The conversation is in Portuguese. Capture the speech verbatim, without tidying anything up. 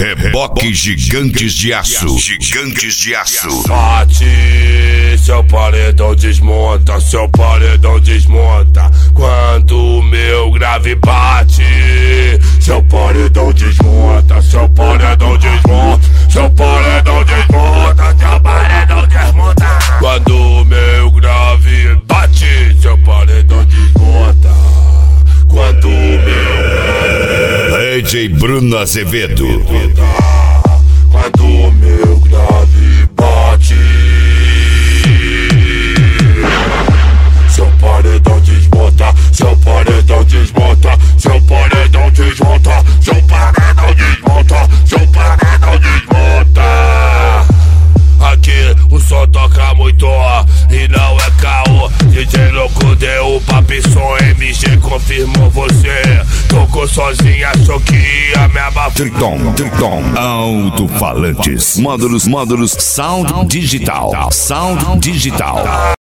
Reboque gigantes de aço. Gigantes de aço. Bate, seu paredão desmonta, seu paredão desmonta. Quando o meu grave bate, seu paredão desmonta, seu paredão desmonta, seu paredão desmonta, seu paredão desmonta. Quando o meu grave bate, seu paredão desmonta. Quando o meu D J Bruno Azevedo. Quando o meu grave bate, seu paredão desmonta, seu paredão desmonta, seu paredão desmonta, seu paredão desmonta, seu paredão desmonta. Aqui o som toca muito e não é caô. D J louco deu o papisson, M G confirmou você. Tocou sozinha, achou que ia me abafar. Triton, Triton, alto-falantes, módulos, módulos, sound digital, sound digital.